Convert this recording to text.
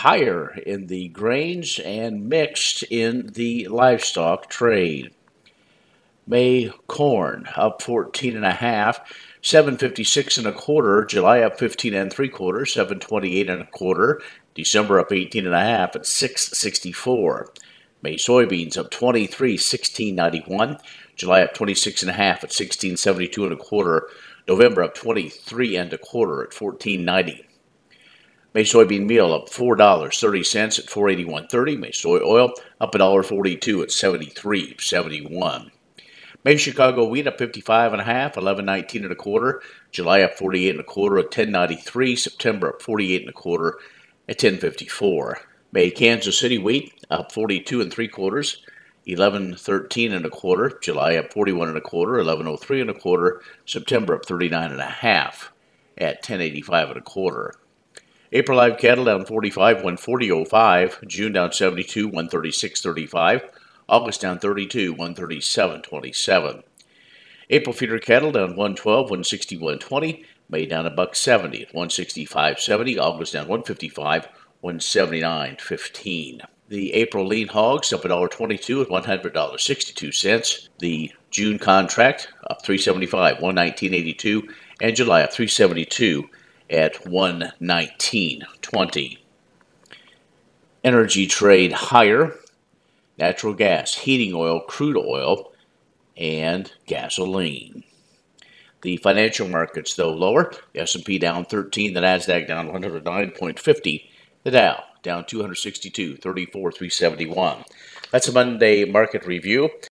higher in the grains and mixed in the livestock trade. May corn up 14 and a half, 7.56 and a quarter. July up 15 and 3/4, 7.28 and a quarter. December up 18 and a half at 6.64. May soybeans up 23, 16.91. July up 26 and a half at 16.72 and a quarter. November up 23 and a quarter at 14.90. May soybean meal up $4.30 at 481.30. May soy oil up $1.42 at 73.71. May Chicago wheat up 55 and a half, 11.19 and a quarter. July up 48 and a quarter at 10.93. September up 48 and a quarter at 10.54. May Kansas City wheat up 42 and 3/4, 11.13 and a quarter. July up 41 and a quarter, 11.03 and a quarter. September up 39 and a half at 10.85 and a quarter. April live cattle down 45, 140.05. June down 72, 136.35. August down 32, 137.27. April feeder cattle down 112, 161.20. May down $1.70 at 165.70. August down 155, 179.15. The April lean hogs up $1.22 at $100.62. The June contract up $3.75, 119.82, and July up $3.72 at 119.20. Energy trade higher. Natural gas, heating oil, crude oil, and gasoline. The financial markets, though, lower. The S&P down 13, the NASDAQ down 109.50, the Dow down 262, 34,371. That's a Monday market review.